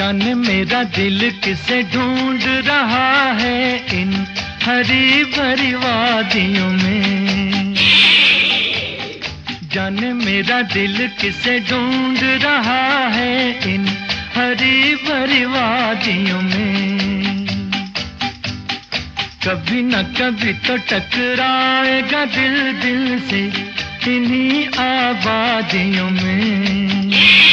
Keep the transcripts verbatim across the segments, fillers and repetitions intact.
जाने मेरा दिल किसे ढूंढ रहा है इन हरी भरी वादियों में। जाने मेरा दिल किसे ढूंढ रहा है इन हरी भरी वादियों में। कभी न कभी तो टकराएगा दिल दिल से इन्हीं आबादियों में।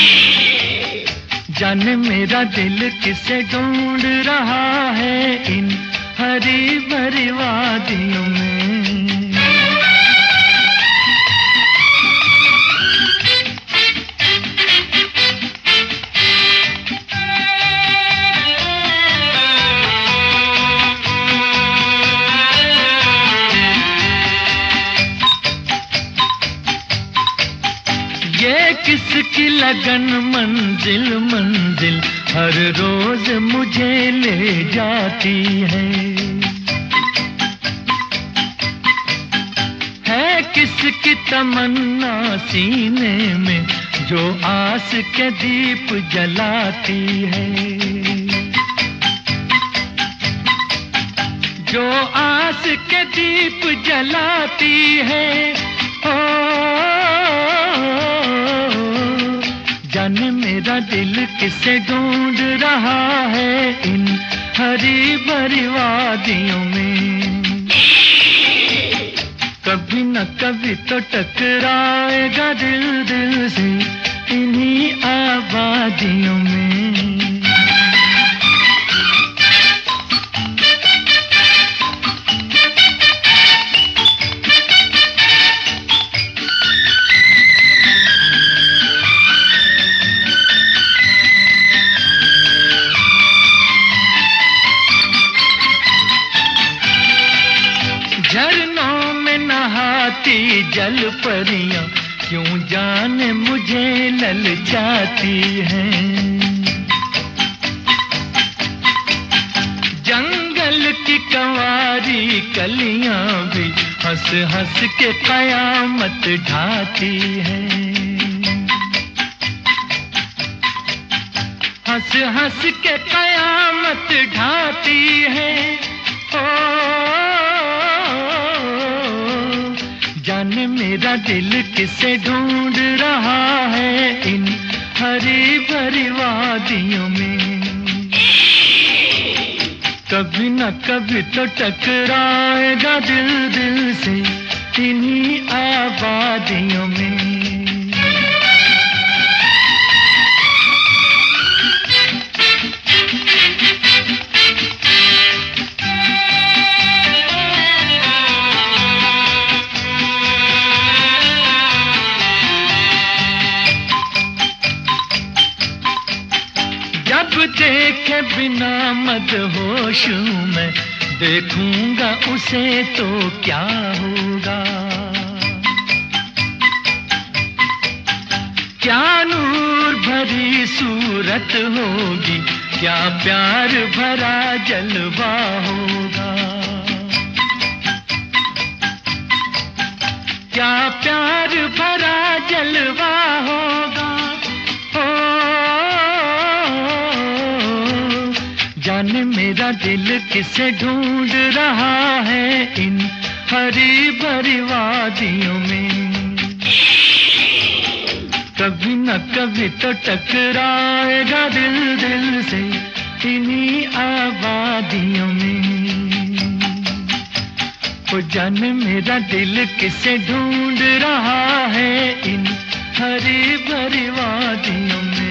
जाने मेरा दिल किसे ढूंढ रहा है इन हरी भरी वादियों में। ये किसकी लगन मंजिल मंजिल हर रोज मुझे ले जाती है। है किसकी तमन्ना सीने में जो आस के दीप जलाती है। जो आस के दीप जलाती है। ओ जाने मेरा दिल किसे ढूंढ रहा है इन हरी भरी वादियों में। कभी न कभी तो टकराएगा दिल दिल से इन्हीं आबादियों में। झरनों में नहाती जल परियां क्यों जाने मुझे ललचाती हैं। जंगल की कंवारी कलियां भी हंस हंस के कयामत ढाती हैं। हंस हंस के कयामत ढाती हैं। ओ जाने मेरा दिल किसे ढूंढ रहा है इन हरी भरी वादियों में। कभी न कभी तो टकराएगा दिल दिल से इन्हीं आबादियों में। जब देखे बिना मदहोश मैं देखूंगा उसे तो क्या होगा। क्या नूर भरी सूरत होगी, क्या प्यार भरा जलवा होगा। क्या प्यार भरा जलवा होगा। जाने मेरा दिल किसे ढूंढ रहा है इन हरी भरी वादियों में। कभी न कभी तो टकराएगा दिल दिल से इन्हीं आबादियों में। ओ जाने मेरा दिल किसे ढूंढ रहा है इन हरी भरी वादियों में।